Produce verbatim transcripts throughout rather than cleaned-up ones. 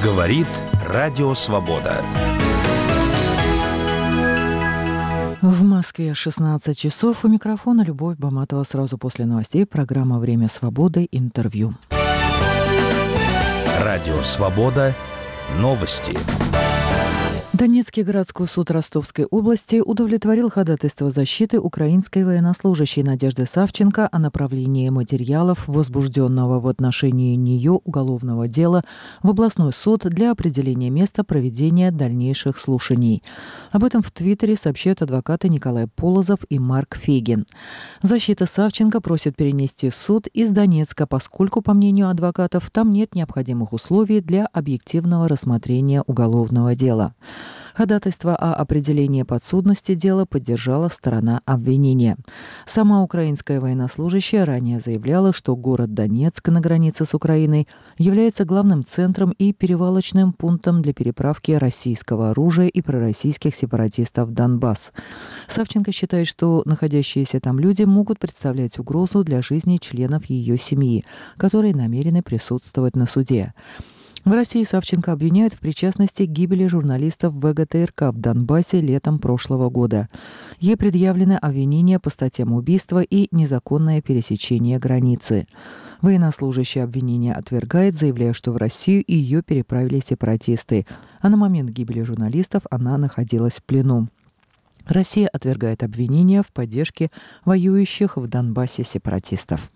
Говорит Радио Свобода. В Москве шестнадцать часов. У микрофона Любовь Баматова. Сразу после новостей программа «Время свободы». Интервью. Радио Свобода. Новости. Донецкий городской суд Ростовской области удовлетворил ходатайство защиты украинской военнослужащей Надежды Савченко о направлении материалов возбужденного в отношении нее уголовного дела в областной суд для определения места проведения дальнейших слушаний. Об этом в Твиттере сообщают адвокаты Николай Полозов и Марк Фегин. Защита Савченко просит перенести суд из Донецка, поскольку, по мнению адвокатов, там нет необходимых условий для объективного рассмотрения уголовного дела. Ходатайство о определении подсудности дела поддержала сторона обвинения. Сама украинская военнослужащая ранее заявляла, что город Донецк на границе с Украиной является главным центром и перевалочным пунктом для переправки российского оружия и пророссийских сепаратистов в Донбасс. Савченко считает, что находящиеся там люди могут представлять угрозу для жизни членов ее семьи, которые намерены присутствовать на суде. В России Савченко обвиняют в причастности к гибели журналистов вэ гэ тэ эр ка в Донбассе летом прошлого года. Ей предъявлены обвинения по статьям убийства и незаконное пересечение границы. Военнослужащая обвинение отвергает, заявляя, что в Россию ее переправили сепаратисты, а на момент гибели журналистов она находилась в плену. Россия отвергает обвинения в поддержке воюющих в Донбассе сепаратистов.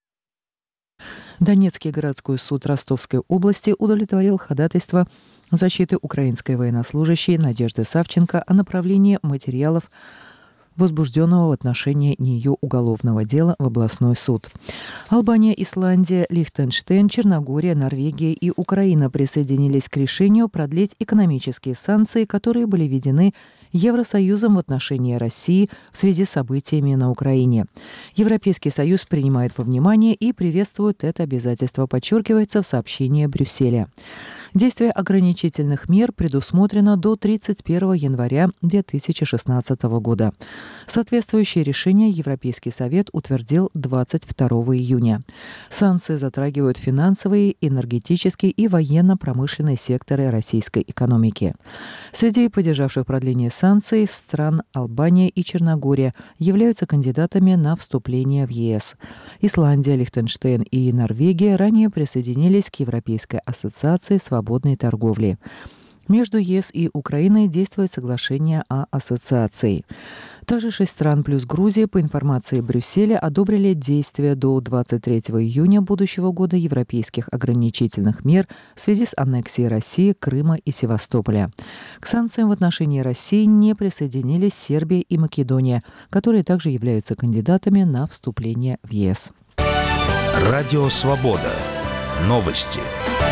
Донецкий городской суд Ростовской области удовлетворил ходатайство защиты украинской военнослужащей Надежды Савченко о направлении материалов возбужденного в отношении нее уголовного дела в областной суд. Албания, Исландия, Лихтенштейн, Черногория, Норвегия и Украина присоединились к решению продлить экономические санкции, которые были введены Евросоюзом в отношении России в связи с событиями на Украине. Европейский Союз принимает во внимание и приветствует это обязательство, подчеркивается в сообщении Брюсселя. Действие ограничительных мер предусмотрено до тридцать первого января две тысячи шестнадцатого года. Соответствующее решение Европейский Совет утвердил двадцать второго июня. Санкции затрагивают финансовые, энергетические и военно-промышленные секторы российской экономики. Среди поддержавших продление санкций стран Албания и Черногория являются кандидатами на вступление в е эс. Исландия, Лихтенштейн и Норвегия ранее присоединились к Европейской ассоциации свободной торговли. Между е эс и Украиной действует соглашение о ассоциации. Также шесть стран плюс Грузия, по информации Брюсселя, одобрили действия до двадцать третьего июня будущего года европейских ограничительных мер в связи с аннексией России, Крыма и Севастополя. К санкциям в отношении России не присоединились Сербия и Македония, которые также являются кандидатами на вступление в е эс. Радио Свобода. Новости.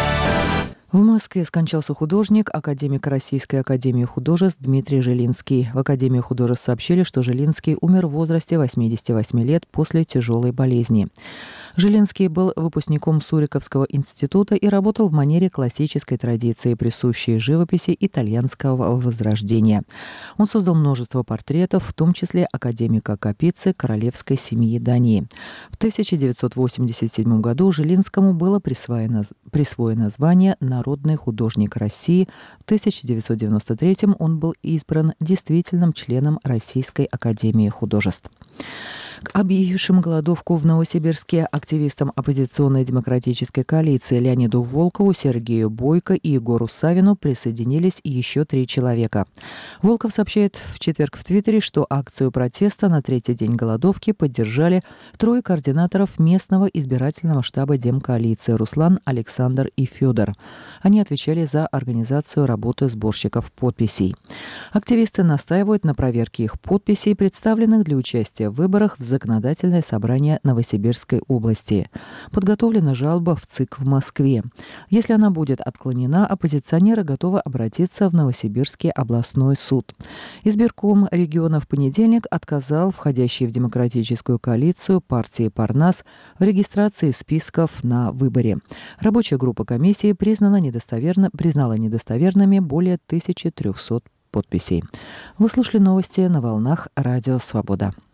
В Москве скончался художник, академик Российской академии художеств Дмитрий Жилинский. В Академии художеств сообщили, что Жилинский умер в возрасте восьмидесяти восьми лет после тяжелой болезни. Жилинский был выпускником Суриковского института и работал в манере классической традиции, присущей живописи итальянского возрождения. Он создал множество портретов, в том числе академика Капицы королевской семьи Дании. В тысяча девятьсот восемьдесят седьмом году Жилинскому было присвоено, присвоено звание «Народный художник России». В тысяча девятьсот девяносто третьем он был избран действительным членом Российской академии художеств. К объявившим голодовку в Новосибирске активистам оппозиционной демократической коалиции Леониду Волкову, Сергею Бойко и Егору Савину присоединились еще три человека. Волков сообщает в четверг в Твиттере, что акцию протеста на третий день голодовки поддержали трое координаторов местного избирательного штаба демкоалиции Руслан, Александр и Федор. Они отвечали за организацию работы сборщиков подписей. Активисты настаивают на проверке их подписей, представленных для участия в выборах в Законодательное собрание Новосибирской области. Подготовлена жалоба в ЦИК в Москве. Если она будет отклонена, оппозиционеры готовы обратиться в Новосибирский областной суд. Избирком региона в понедельник отказал входящей в демократическую коалицию партии «Парнас» в регистрации списков на выборе. Рабочая группа комиссии признана недостоверно, признала недостоверными более тысячи трехсот подписей. Вы слушали новости на волнах Радио Свобода.